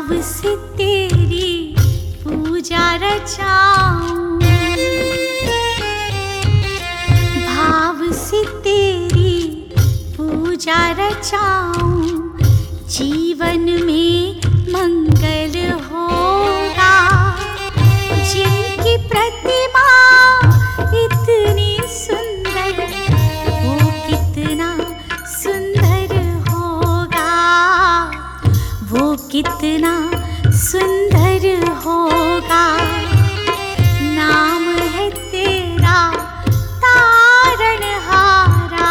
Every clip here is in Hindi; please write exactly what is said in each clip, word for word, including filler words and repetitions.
भाव से तेरी पूजा रचाऊं, भाव से तेरी पूजा रचाऊं, जीवन में मंगल होगा। जिनकी प्रतिमा इतनी सुंदर, वो कितना सुंदर होगा, वो कितना सुंदर होगा। नाम है तेरा तारणहारा।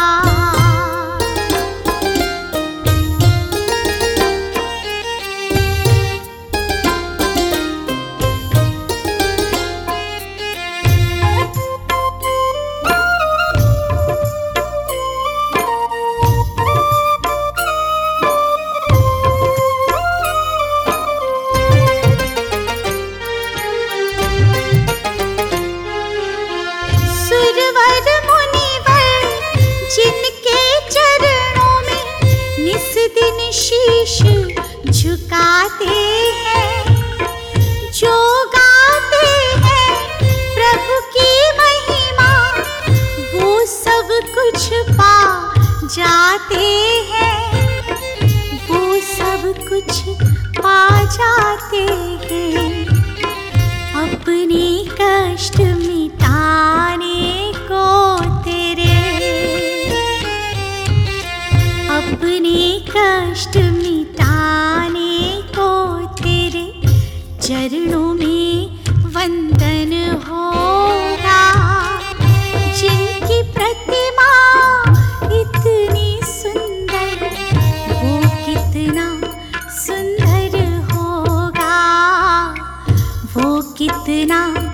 सुरवर मुनिवर जिनके चरणों में निस दिन शीश झुकाते हैं, जो गाते हैं प्रभु की महिमा, वो सब कुछ पा जाते हैं, वो सब कुछ पा जाते हैं। अपने कष्ट मिटाने को तेरे, अपने कष्ट मिटाने को तेरे चरणों में वंदन होगा। जिनकी प्रतिमा इतनी सुंदर, वो कितना सुंदर होगा, वो कितना